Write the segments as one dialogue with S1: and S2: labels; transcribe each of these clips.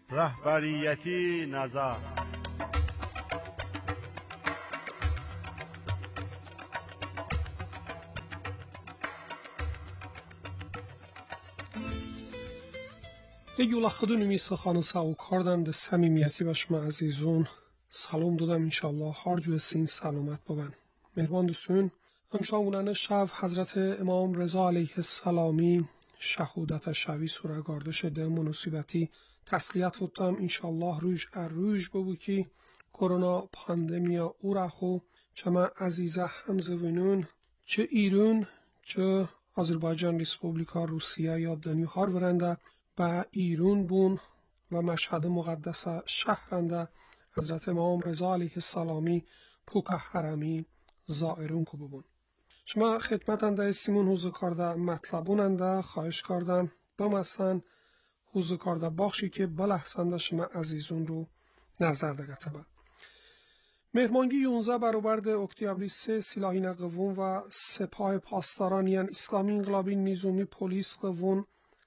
S1: رهبریتی نظر
S2: یولا خدونی سخان ساو کردن ده صمیمیتی باش ما عزیزون سلام دادم انشالله هر جو سین سلامت ببن مهربان دوستون امشاگونانه شب حضرت امام رضا علیه السلامی شهودت شوی سوره گردش ده مناسبتی تسلیت وطم انشالله روش ببو کی کرونا پاندمیا او رخو چما عزیزه همزوینون چه ایران چه آذربایجان ریسپوبلیکا روسیه یا دنیو هار ورنده با ایران بون و مشهد مقدس شهرنده حضرت امام رضا علیه السلامی پوکه حرمی زائرون کو ببون شما خدمتنده سیمون حوزه کرده مطلبوننده خواهش کردم بمسن حوزه کرده بخشی که بلحسنده شما عزیزون رو نظر دگته با مهمانگی 11 برابر اکتبر 3 سلاحین قوون و سپاه پاسدارانیان اسلامی انقلابی نظامی پلیس قوون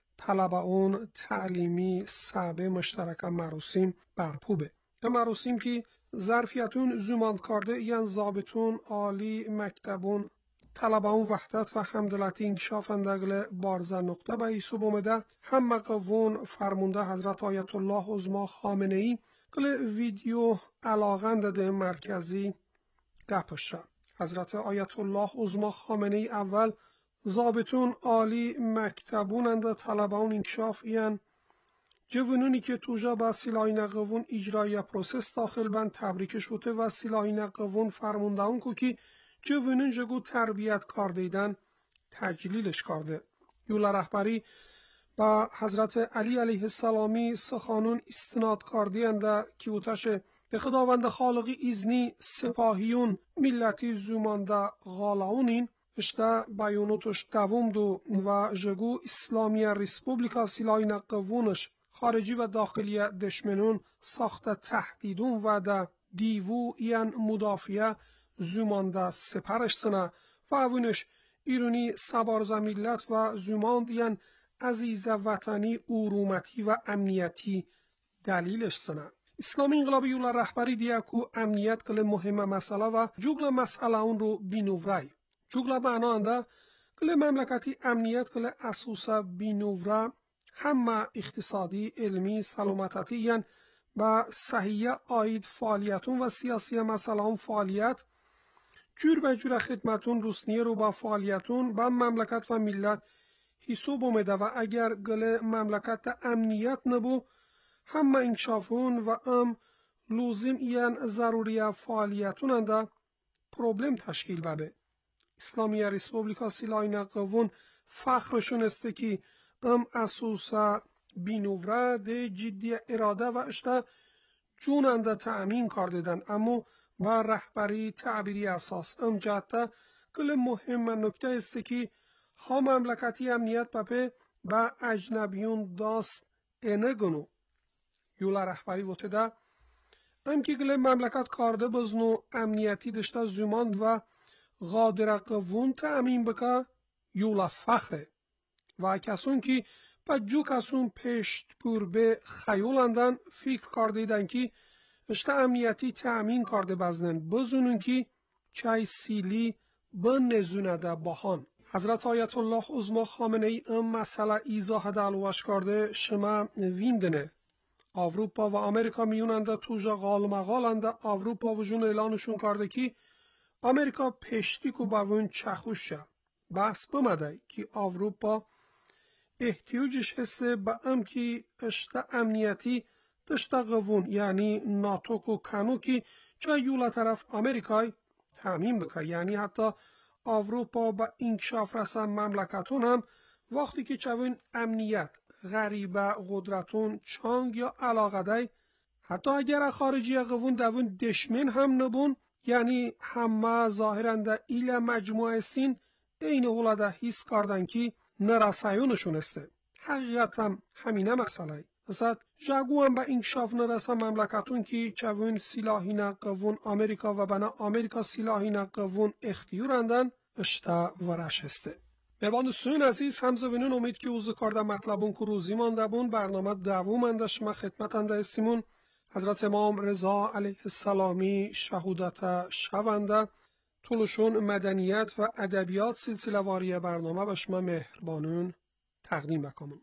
S2: طلبه تعلیمی صعبه مشترک مراسم برپوبه مراسم که ظرفیتون زمان کرده یان ضابطون عالی مکتبون طلبه وحدت و همدلتی انکشافندگل بارزه نقطه به حساب اومده هم قوون فرمونده حضرت آیت الله عظما خامنه ای کل ویدیو علاقند ده مرکزی گپشه حضرت آیت الله عظما خامنه ای اول ضابطون عالی مکتبونند طلبان انکشاف ایان جوانونی که توجا با سلاحین قوون اجرایی پروسس داخل بند تبریک شده و سلاحین قوون فرمونده اون که جوانون جگو تربیت کردیدن تجلیلش کرده یولا رهبری با حضرت علی علیه السلامی سخانون استناد کردیند که اوتش به خداوند خالقی ایزنی سپاهیون ملتی زومانده غالاونین اشتا بیانوتش دوم دو و جگو اسلامی ریسپوبلیکا سلاحین قوونش خارجی و داخلی دشمنون ساخت تهدیدون و ده دیوو این مدافعه زومانده سپرش سنه و اونش ایرونی سبارز ملت و زوماند این عزیز وطنی ارومتی و امنیتی دلیلش سنه اسلامی انقلابی یولا رهبری دیاکو امنیت کل مهم مسئله و جگل مسئله اون رو بینوورای جگل معنا انده کل مملکتی امنیت کل اسوسا بینوورا همه اقتصادی علمی سلامتی یعنی با صحیح آید فعالیتون و سیاسی مسئله فعالیت جور به جور خدمتون روسنیه رو با فعالیتون با مملکت و ملت حساب اومده و اگر گل مملکت امنیت نبو همه انکشافون و لازم این ضروری فعالیتون انده پروبلم تشکیل بده اسلامی ریسپوبلیکا سلاحین قوون فخرشون است که اساسا بینوره ده جدی اراده و اشتا جوننده تأمین کردن اما با رهبری تعبیری اساس جهته کل مهم نکته است که ها مملکتی امنیت بپه با اجنبیون داست انگونو یولا رهبری وطده که کل مملکت کارده بزنو امنیتی دشته زماند و غادر قوون تأمین بکه یولا فخره و کسون که با جو کسون پیشت پور به خیولندن فکر کردیدن که اشته امنیتی تأمین کرده بزنن بزنون که چای سیلی بنزونه ده باهان حضرت آیت الله عظما خامنه ای مسئله ایزاه دلوش کرده شما ویندنه اروپا و امریکا میوننده توجا غالمغالنده اروپا و جون اعلانشون کرده که امریکا پشتی کو باون چخوشه بحث بمده که اروپا احتیاجش هست به که اشته امنیتی دشته قوون یعنی ناتو کو کنو که چه یولا طرف امریکای تامین بکه یعنی حتی اروپا با انکشاف رسن مملکتون هم وقتی که چون امنیت غریبه قدرتون چانگ یا علاقه دای حتی اگر خارجی قوون دوون دشمن هم نبون یعنی همه ظاهرنده ایل مجموعه سین این اولاده حس کردن که نرسایونشون استه حقیقت هم همینه مسئله مثلا جاگو هم به انکشاف نرسه مملکتون که چون سلاحین قوون امریکا و بنا امریکا سلاحین قوون اختیارندن اشتا ورش استه مهربان دوستان عزیز همزوینون امید که اوز کارده مطلبون که روزی مانده بون برنامه دوومنده شما خدمتنده استیمون حضرت امام رضا علیه السلامی شهودت شونده طولشون مدنیت و ادبیات سلسله واری برنامه به شما مهربانون تقدیم بکنم.